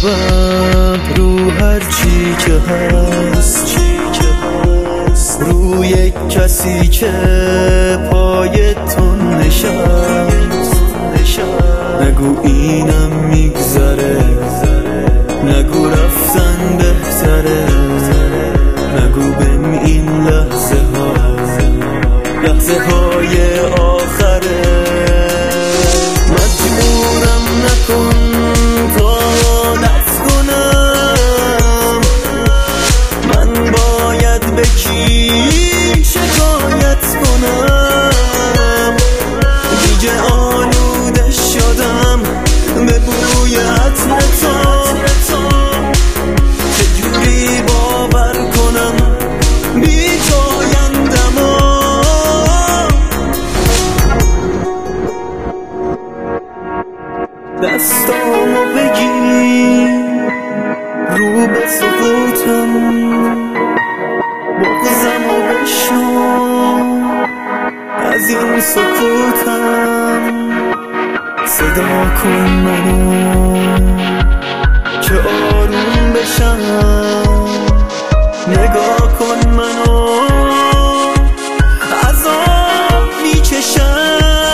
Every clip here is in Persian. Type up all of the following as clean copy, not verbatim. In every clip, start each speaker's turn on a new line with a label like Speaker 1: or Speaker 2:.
Speaker 1: میتابم رو هر چی که هست، روی کسی که پای تو نشست. نگو اینم میگذره، نگو رفتن بهتره، نگو بهم این لحظه های آخره. مجبورم نکن تا عادت کنم، من باید به کی شکایت کنم؟ دیگه آلوده شدم به بوی عطر تو، چجوری باور کنم بی تو آینده‌مو؟ دستامو بگیر رو به سقوطم، بغضمو بشنو از این سکوتم. صدا کن منو که آروم بشم، نگاه کن منو عذاب میکشم.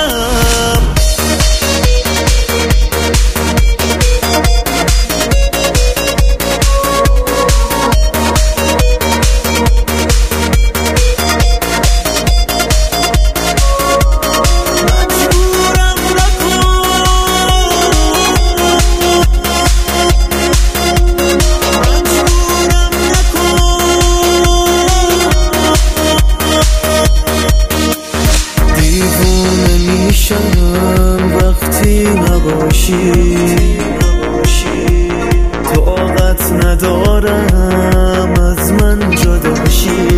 Speaker 1: وقتی نباشی طاقت ندارم از من جداشی،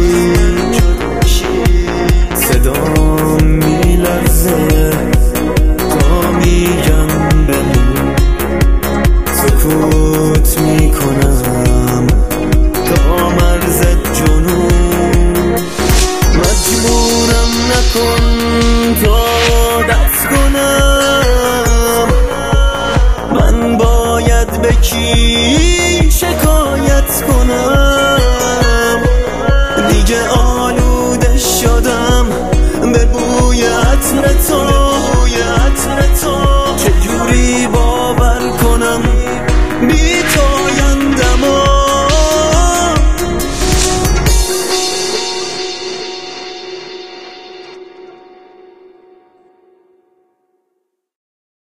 Speaker 1: صدام میلرزه تا میگم بمون، سکوت میکنم تا مرز جنون. مجبورم نکن